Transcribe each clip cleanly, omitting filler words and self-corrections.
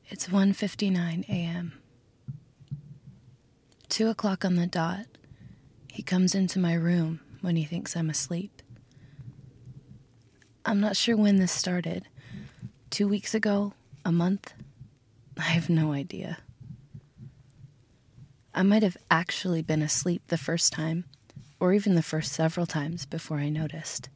It's 1:59 a.m. 2 o'clock on the dot. He comes into my room when he thinks I'm asleep. I'm not sure when this started. 2 weeks ago? A month? I have no idea. I might have actually been asleep the first time, or even the first several times before I noticed.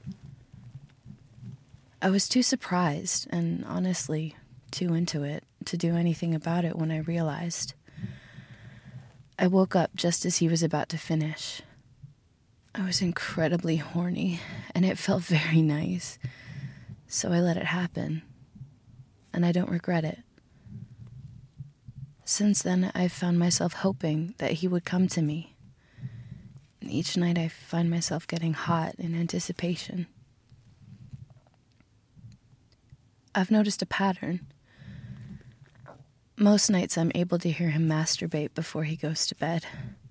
I was too surprised, and honestly, too into it, to do anything about it when I realized. I woke up just as he was about to finish. I was incredibly horny, and it felt very nice, so I let it happen, and I don't regret it. Since then, I've found myself hoping that he would come to me. And each night I find myself getting hot in anticipation. I've noticed a pattern. Most nights I'm able to hear him masturbate before he goes to bed.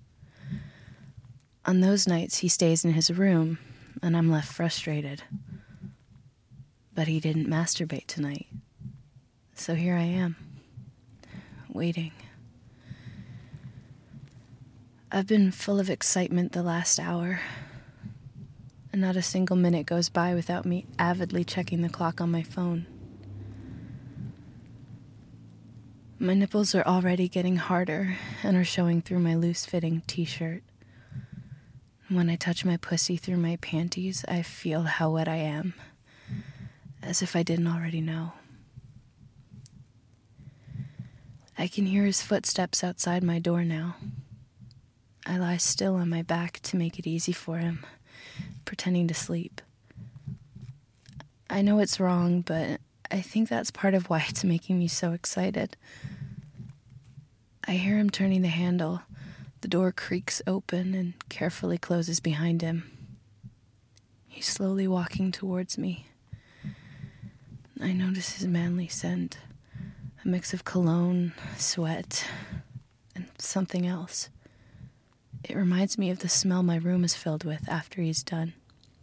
On those nights he stays in his room, and I'm left frustrated. But he didn't masturbate tonight. So here I am, waiting. I've been full of excitement the last hour, and not a single minute goes by without me avidly checking the clock on my phone. My nipples are already getting harder and are showing through my loose-fitting t-shirt. When I touch my pussy through my panties, I feel how wet I am, as if I didn't already know. I can hear his footsteps outside my door now. I lie still on my back to make it easy for him, pretending to sleep. I know it's wrong, but I think that's part of why it's making me so excited. I hear him turning the handle. The door creaks open and carefully closes behind him. He's slowly walking towards me. I notice his manly scent, a mix of cologne, sweat, and something else. It reminds me of the smell my room is filled with after he's done.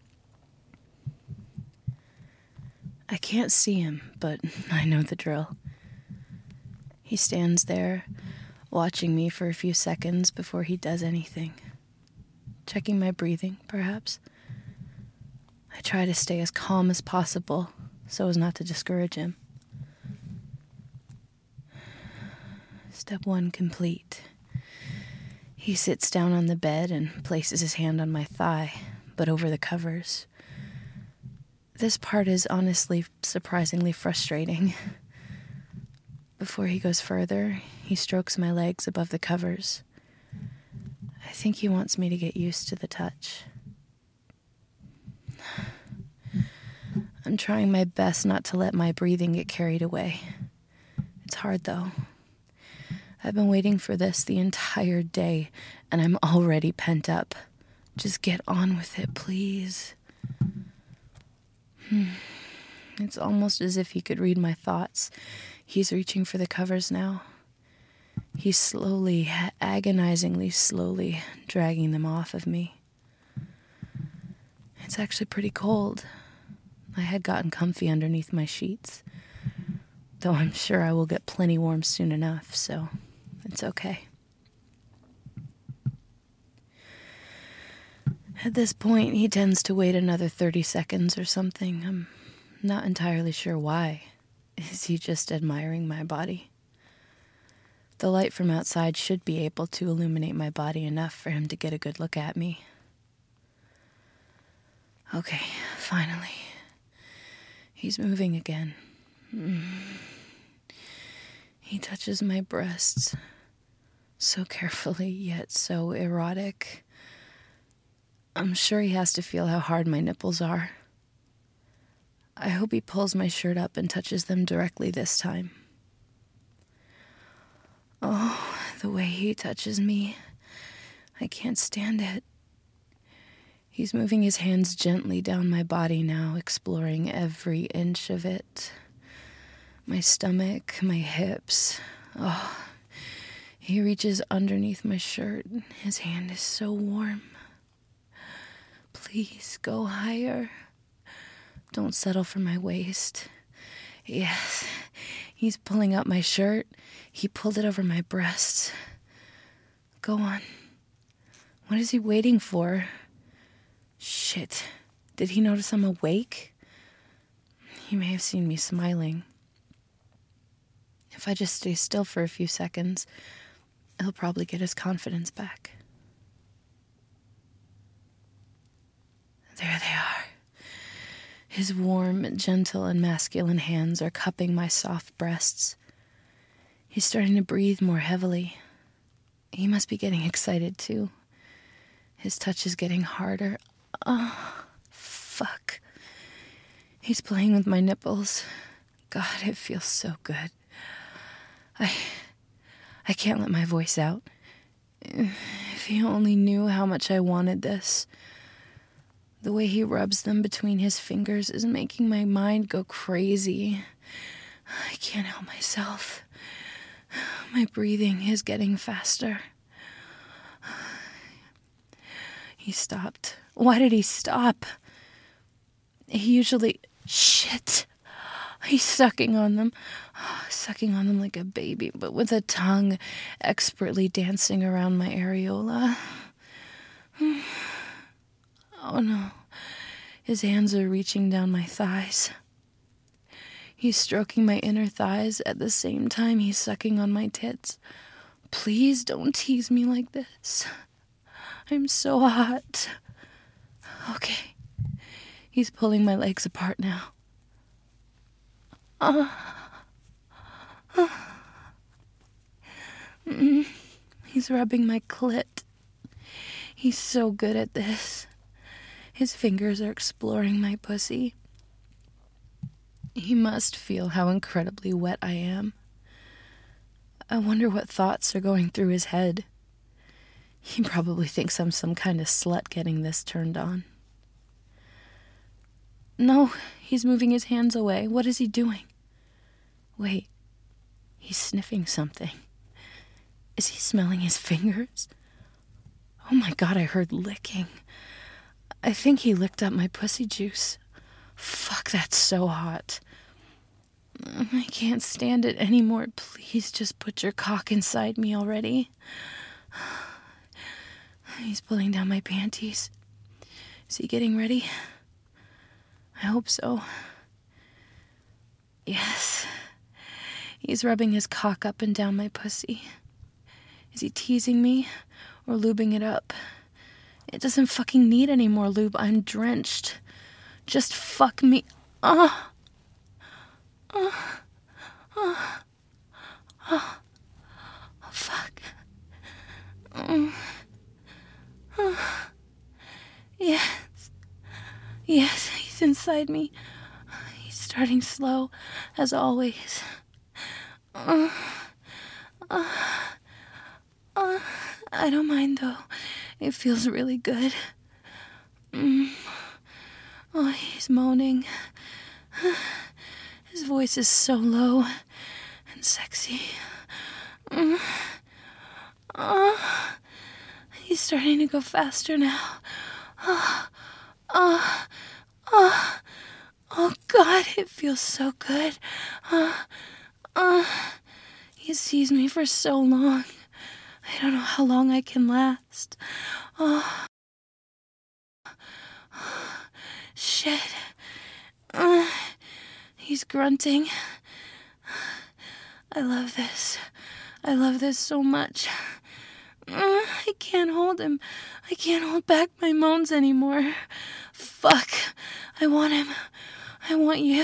I can't see him, but I know the drill. He stands there, watching me for a few seconds before he does anything. Checking my breathing, perhaps. I try to stay as calm as possible so as not to discourage him. Step 1 complete. He sits down on the bed and places his hand on my thigh, but over the covers. This part is honestly surprisingly frustrating. Before he goes further, he strokes my legs above the covers. I think he wants me to get used to the touch. I'm trying my best not to let my breathing get carried away. It's hard, though. I've been waiting for this the entire day, and I'm already pent up. Just get on with it, please. It's almost as if he could read my thoughts. He's reaching for the covers now. He's slowly, agonizingly slowly dragging them off of me. It's actually pretty cold. I had gotten comfy underneath my sheets, though I'm sure I will get plenty warm soon enough, so it's okay. At this point, he tends to wait another 30 seconds or something. I'm not entirely sure why. Is he just admiring my body? The light from outside should be able to illuminate my body enough for him to get a good look at me. Okay, finally. He's moving again. He touches my breasts, so carefully yet so erotic. I'm sure he has to feel how hard my nipples are. I hope he pulls my shirt up and touches them directly this time. Oh, the way he touches me. I can't stand it. He's moving his hands gently down my body now, exploring every inch of it. My stomach, my hips. Oh, he reaches underneath my shirt. His hand is so warm. Please go higher. Don't settle for my waist. Yes, He's pulling up my shirt. He pulled it over my breasts. Go on. What is he waiting for? Shit. Did he notice I'm awake? He may have seen me smiling. If I just stay still for a few seconds, he'll probably get his confidence back. There they are. His warm, gentle, and masculine hands are cupping my soft breasts. He's starting to breathe more heavily. He must be getting excited, too. His touch is getting harder. Oh, fuck. He's playing with my nipples. God, it feels so good. I can't let my voice out. If he only knew how much I wanted this. The way he rubs them between his fingers is making my mind go crazy. I can't help myself. My breathing is getting faster. He stopped. Why did he stop? He usually... Shit. He's sucking on them like a baby, but with a tongue expertly dancing around my areola. Oh no. His hands are reaching down my thighs. He's stroking my inner thighs at the same time he's sucking on my tits. Please don't tease me like this. I'm so hot. Okay. He's pulling my legs apart now. He's rubbing my clit. He's so good at this. His fingers are exploring my pussy. He must feel how incredibly wet I am. I wonder what thoughts are going through his head. He probably thinks I'm some kind of slut getting this turned on. No, he's moving his hands away. What is he doing? Wait, he's sniffing something. Is he smelling his fingers? Oh my God, I heard licking. I think he licked up my pussy juice. Fuck, that's so hot. I can't stand it anymore. Please just put your cock inside me already. He's pulling down my panties. Is he getting ready? I hope so. Yes. He's rubbing his cock up and down my pussy. Is he teasing me or lubing it up? It doesn't fucking need any more lube. I'm drenched. Just fuck me. Oh, fuck. Yes, he's inside me. He's starting slow, as always. I don't mind, though. It feels really good. Oh, he's moaning. His voice is so low and sexy. He's starting to go faster now. Oh, God, it feels so good. He sees me for so long. I don't know how long I can last. Oh. Shit. He's grunting. I love this. I love this so much. I can't hold him. I can't hold back my moans anymore. Fuck. I want him. I want you.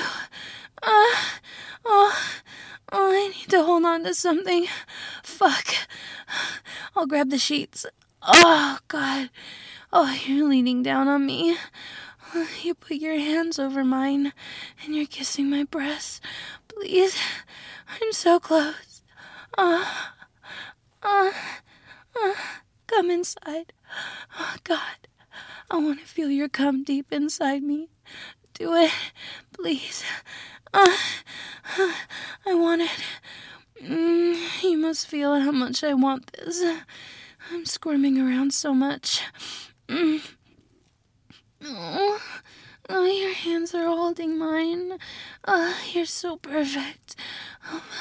I need to hold on to something. Fuck. I'll grab the sheets. Oh, God. Oh, you're leaning down on me. You put your hands over mine, and you're kissing my breasts. Please. I'm so close. Come inside. Oh, God. I want to feel your cum deep inside me. Do it. Please. I want it. You must feel how much I want this. I'm squirming around so much. Oh, your hands are holding mine. You're so perfect. Oh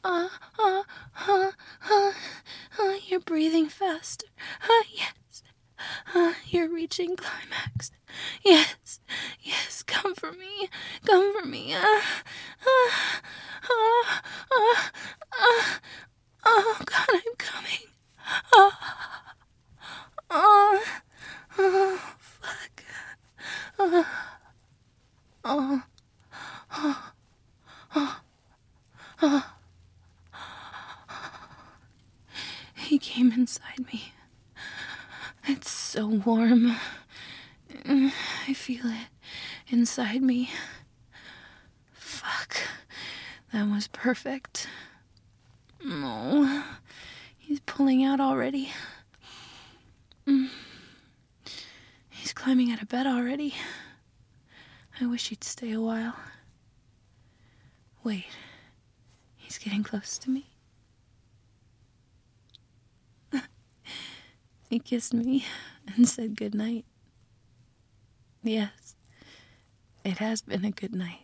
You're breathing faster. Yes. You're reaching climax. Yes. Yes, come for me. Come for me. Oh, God, I'm coming. Fuck. He came inside me. It's so warm. I feel it inside me. Fuck. That was perfect. No. He's pulling out already. He's climbing out of bed already. I wish he'd stay a while. Wait. He's getting close to me. He kissed me and said goodnight. Yes, it has been a good night.